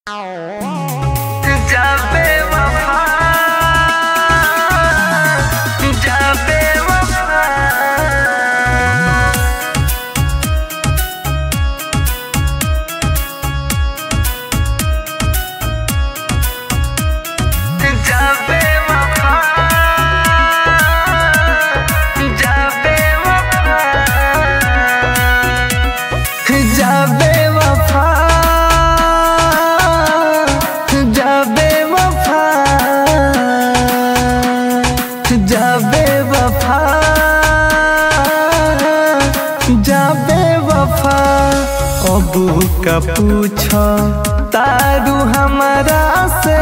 अबू का पूछ तारू हमारा से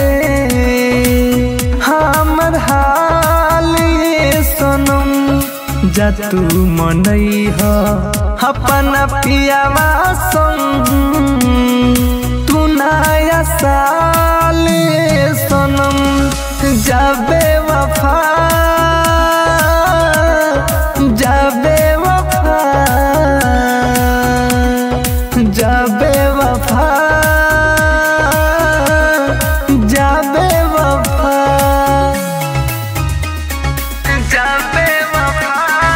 हमर हाल सनम जा तू मनई हो अपना पियावा संग तू नया साल सनम जाबे वफा जाबे वफा जाबे वफा जाबे वफा जाबे वफा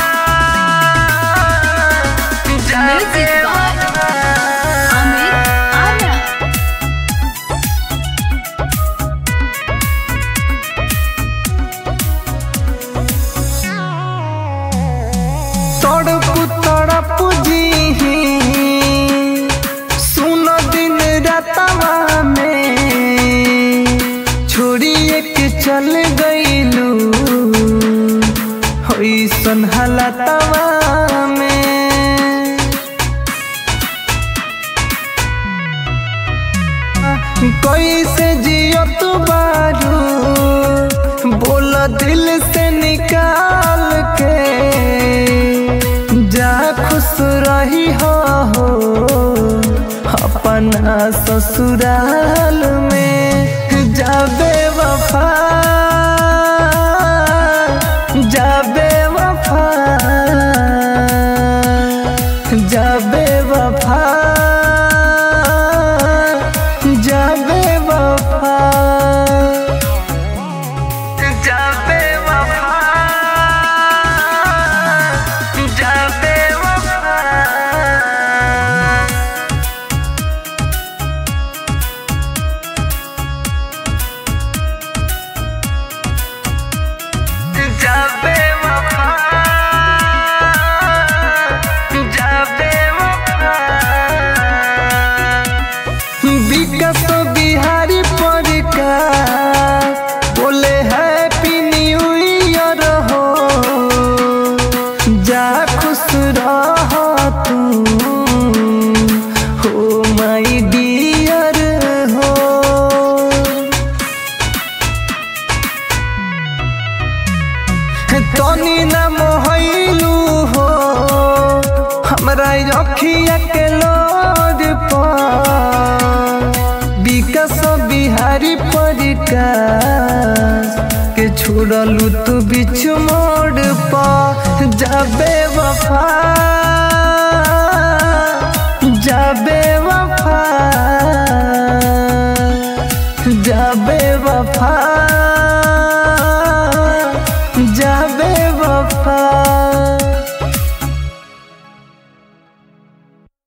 Music by Amit Arya. तड़प जी सुन दिन रातवा में छोड़िए के चल गईलू होइसन हालतवा में कैसे जियो तू बारू बोल दिल से निकाल के जा खुश रही हो अपना ससुराल में जाबे वफा जाबे वफा जाबे वफा जाबे वफा जाबे वफा जाबे वफा जाबे वफा जाबे वफा विकास बिहारी प्रकाश बोले हैप्पी न्यू ईयर हो जा खुश रह तू हो माय डियर हो तनी ना मोहलू हो हमरा अखिया के लोड पर विकास बिहारी प्रकाश के छोड़लू तू बीच मोड़ पर जाबे वफा